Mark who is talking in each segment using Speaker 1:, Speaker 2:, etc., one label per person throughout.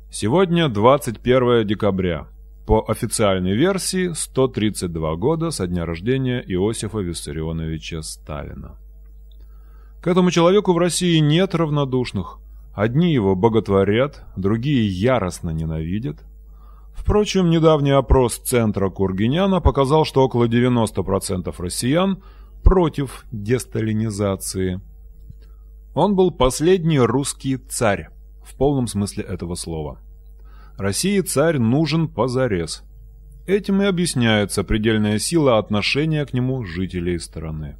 Speaker 1: Сегодня 21 декабря. По официальной версии 132 года со дня рождения Иосифа Виссарионовича Сталина. К этому человеку в России нет равнодушных. Одни его боготворят, другие яростно ненавидят. Впрочем, недавний опрос Центра Кургиняна показал, что около 90% россиян против десталинизации. Он был последний русский царь, в полном смысле этого слова. России царь нужен позарез. Этим и объясняется предельная сила отношения к нему жителей страны.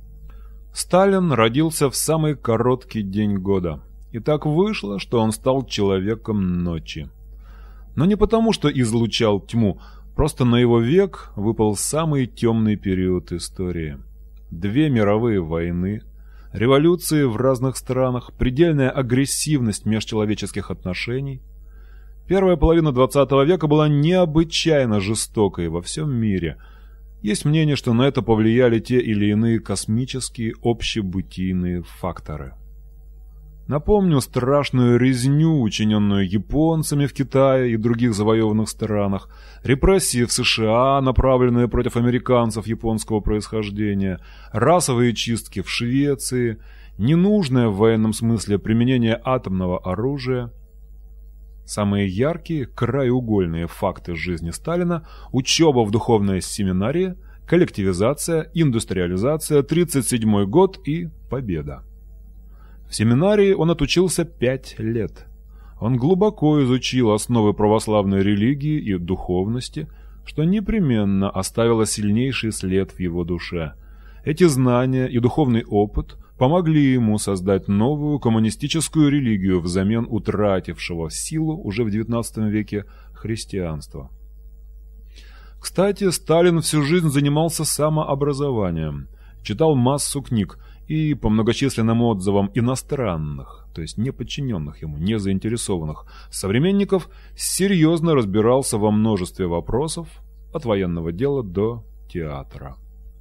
Speaker 1: Сталин родился в самый короткий день года. И так вышло, что он стал человеком ночи. Но не потому, что излучал тьму, просто на его век выпал самый темный период истории. 2 мировые войны, революции в разных странах, предельная агрессивность межчеловеческих отношений. Первая половина 20 века была необычайно жестокой во всем мире. Есть мнение, что на это повлияли те или иные космические общебытийные факторы. Напомню страшную резню, учиненную японцами в Китае и других завоеванных странах, репрессии в США, направленные против американцев японского происхождения, расовые чистки в Швеции, ненужное в военном смысле применение атомного оружия. Самые яркие, краеугольные факты жизни Сталина – учеба в духовной семинарии, коллективизация, индустриализация, 1937 год и победа. В семинарии он отучился 5 лет. Он глубоко изучил основы православной религии и духовности, что непременно оставило сильнейший след в его душе. Эти знания и духовный опыт помогли ему создать новую коммунистическую религию взамен утратившего силу уже в XIX веке христианства. Кстати, Сталин всю жизнь занимался самообразованием, читал массу книг, и по многочисленным отзывам иностранных, то есть не подчиненных ему, не заинтересованных современников, серьезно разбирался во множестве вопросов, от военного дела до театра.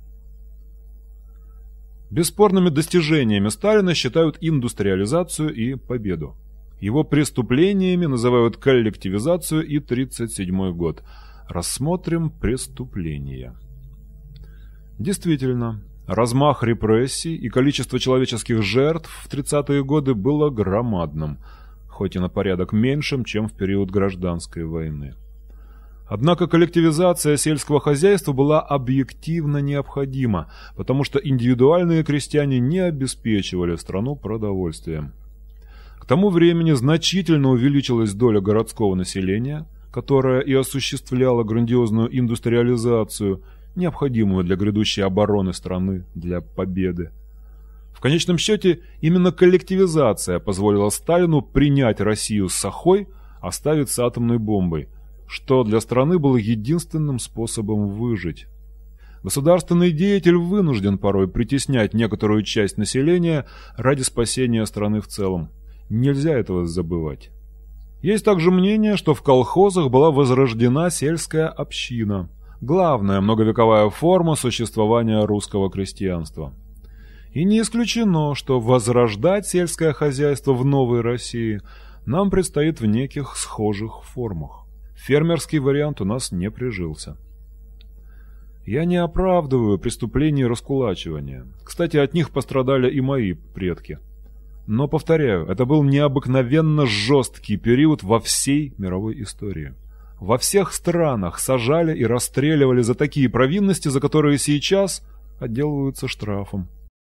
Speaker 1: Бесспорными достижениями Сталина считают индустриализацию и победу. Его преступлениями называют коллективизацию и 1937 год. Рассмотрим преступления. Действительно, размах репрессий и количество человеческих жертв в 30-е годы было громадным, хоть и на порядок меньшим, чем в период гражданской войны. Однако коллективизация сельского хозяйства была объективно необходима, потому что индивидуальные крестьяне не обеспечивали страну продовольствием. К тому времени значительно увеличилась доля городского населения, которая и осуществляла грандиозную индустриализацию, необходимую для грядущей обороны страны, для победы. В конечном счете, именно коллективизация позволила Сталину принять Россию с сахой, оставить с атомной бомбой, что для страны было единственным способом выжить. Государственный деятель вынужден порой притеснять некоторую часть населения ради спасения страны в целом. Нельзя этого забывать. Есть также мнение, что в колхозах была возрождена сельская община, главная многовековая форма существования русского крестьянства. И не исключено, что возрождать сельское хозяйство в новой России нам предстоит в неких схожих формах. Фермерский вариант у нас не прижился. Я не оправдываю преступлений раскулачивания. Кстати, от них пострадали и мои предки. Но, повторяю, это был необыкновенно жесткий период во всей мировой истории. Во всех странах сажали и расстреливали за такие провинности, за которые сейчас отделываются штрафом.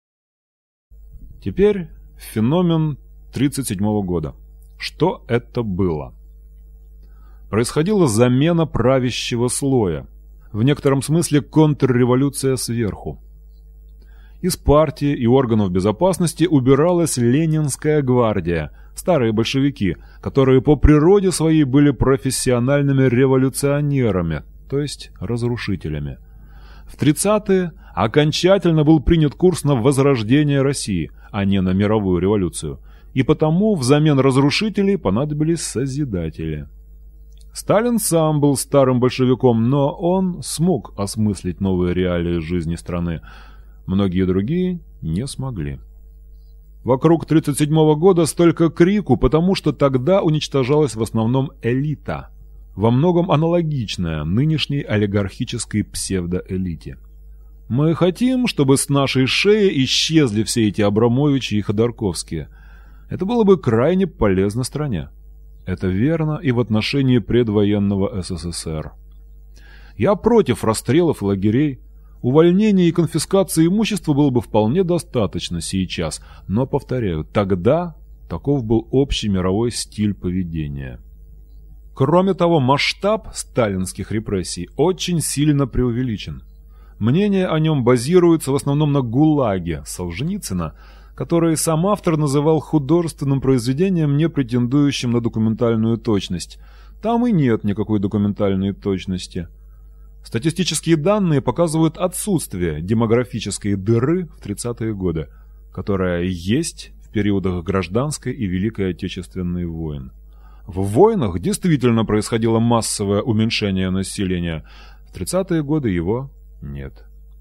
Speaker 1: Теперь феномен 1937 года. Что это было? Происходила замена правящего слоя. В некотором смысле контрреволюция сверху. Из партии и органов безопасности убиралась Ленинская гвардия, старые большевики, которые по природе своей были профессиональными революционерами, то есть разрушителями. В 30-е окончательно был принят курс на возрождение России, а не на мировую революцию, и потому взамен разрушителей понадобились созидатели. Сталин сам был старым большевиком, но он смог осмыслить новые реалии жизни страны. Многие другие не смогли. Вокруг 1937 года столько крику, потому что тогда уничтожалась в основном элита, во многом аналогичная нынешней олигархической псевдоэлите. Мы хотим, чтобы с нашей шеи исчезли все эти Абрамовичи и Ходорковские. Это было бы крайне полезно стране. Это верно и в отношении предвоенного СССР. Я против расстрелов и лагерей. Увольнения и конфискации имущества было бы вполне достаточно сейчас, но, повторяю, тогда таков был общий мировой стиль поведения. Кроме того, масштаб сталинских репрессий очень сильно преувеличен. Мнение о нем базируется в основном на ГУЛАГе Солженицына, который сам автор называл художественным произведением, не претендующим на документальную точность. Там и нет никакой документальной точности. Статистические данные показывают отсутствие демографической дыры в 30-е годы, которая есть в периодах Гражданской и Великой Отечественной войн. В войнах действительно происходило массовое уменьшение населения. В 30-е годы его нет.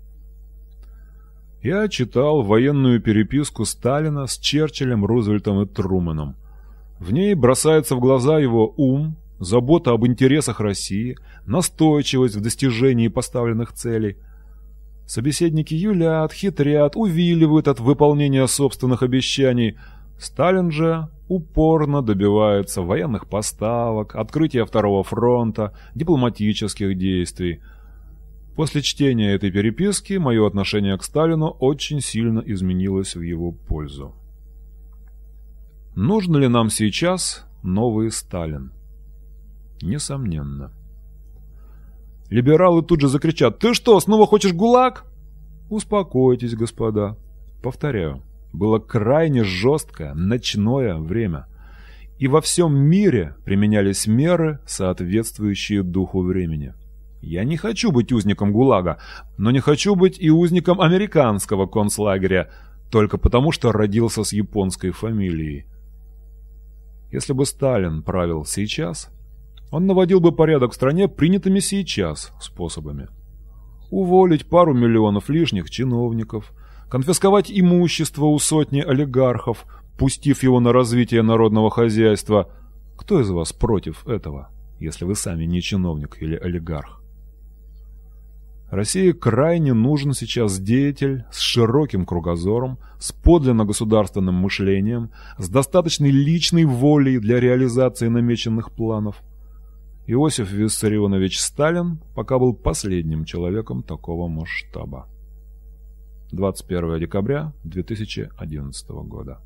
Speaker 1: Я читал военную переписку Сталина с Черчиллем, Рузвельтом и Трумэном. В ней бросается в глаза его ум, забота об интересах России, настойчивость в достижении поставленных целей. Собеседники юлят, хитрят, увиливают от выполнения собственных обещаний. Сталин же упорно добивается военных поставок, открытия Второго фронта, дипломатических действий. После чтения этой переписки мое отношение к Сталину очень сильно изменилось в его пользу. Нужен ли нам сейчас новый Сталин? Несомненно. Либералы тут же закричат: «Ты что, снова хочешь ГУЛАГ?» Успокойтесь, господа. Повторяю, было крайне жесткое ночное время, и во всем мире применялись меры, соответствующие духу времени. Я не хочу быть узником ГУЛАГа, но не хочу быть и узником американского концлагеря, только потому, что родился с японской фамилией. Если бы Сталин правил сейчас, он наводил бы порядок в стране принятыми сейчас способами. Уволить пару миллионов лишних чиновников, конфисковать имущество у сотни олигархов, пустив его на развитие народного хозяйства. Кто из вас против этого, если вы сами не чиновник или олигарх? России крайне нужен сейчас деятель с широким кругозором, с подлинно государственным мышлением, с достаточной личной волей для реализации намеченных планов. Иосиф Виссарионович Сталин пока был последним человеком такого масштаба. 21 декабря 2011 года.